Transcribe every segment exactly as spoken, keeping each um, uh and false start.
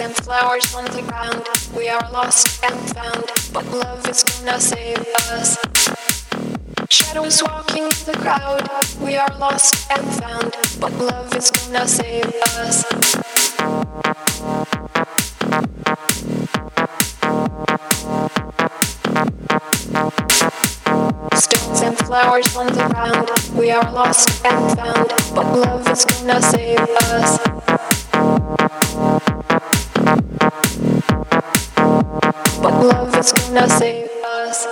and flowers on the ground. We are lost and found, but love is gonna save us. Shadows walking in the crowd. We are lost and found, but love is gonna save us. Stones and flowers on the ground. We are lost and found, but love is gonna save us. But love is gonna save us.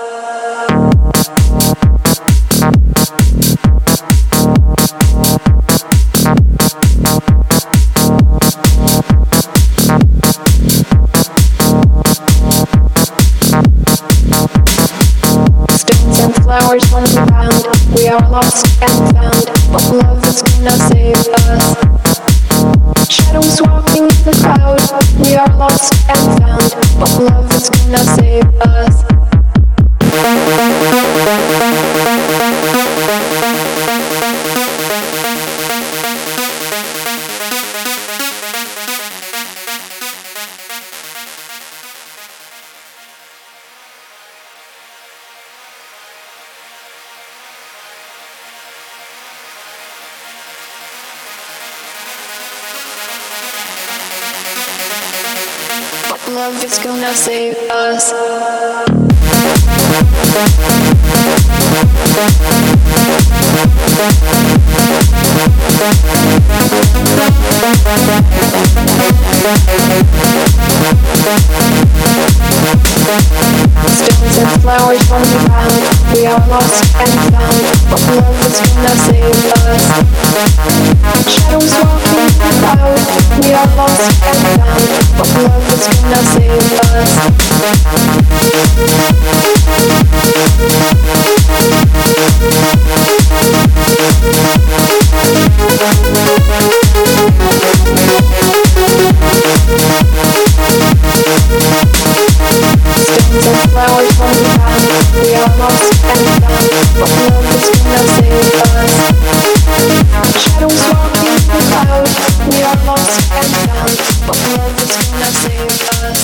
Stones and flowers on the ground. We are lost and found, but love is gonna save us. Shadows walking in the crowd. We are lost and found, but love is gonna save us. Love is gonna save us. Stones and flowers on the ground. We are lost and found, but love is gonna save us. Shadows walking in the crowd. We are lost and found, but love is gonna save us. Stones and flowers on the ground. We are lost and found, but love is gonna save us. Shadows walking in the crowd. We are lost and found, but love is gonna save us.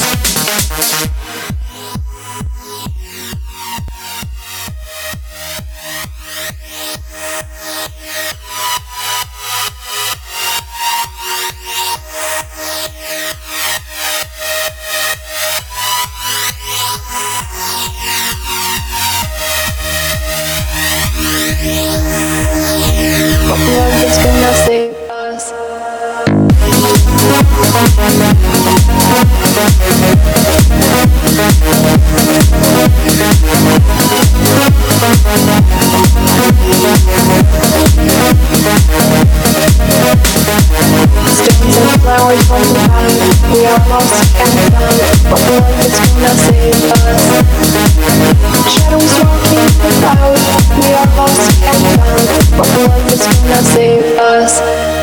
But love is gonna save us. Stones and flowers on the ground. We are lost and found, but love is gonna save us. Shadows walking in the crowd. We are lost and found, but love is gonna save us.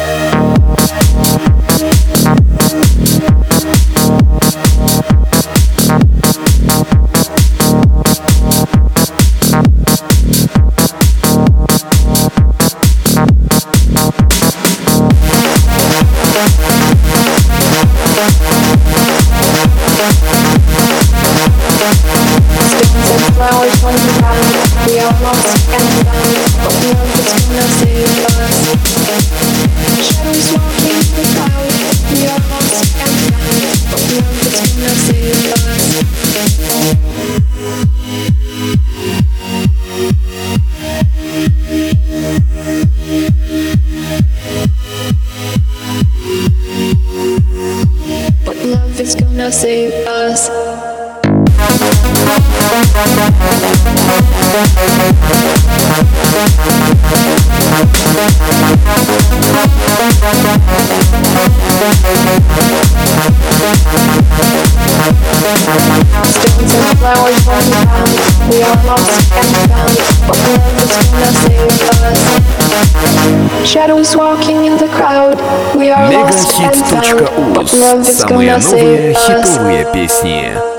Stones and flowers on the ground. We are lost and found, but love is gonna save us. Shadows walking in the crowd. We are lost and found, but love is gonna save us. But love is gonna save us. Stones and flowers on the ground. We are lost and found, but love is gonna save us. Shadows walking in the crowd. We are lost and found, but love is Самые gonna новые save us. хитовые песни.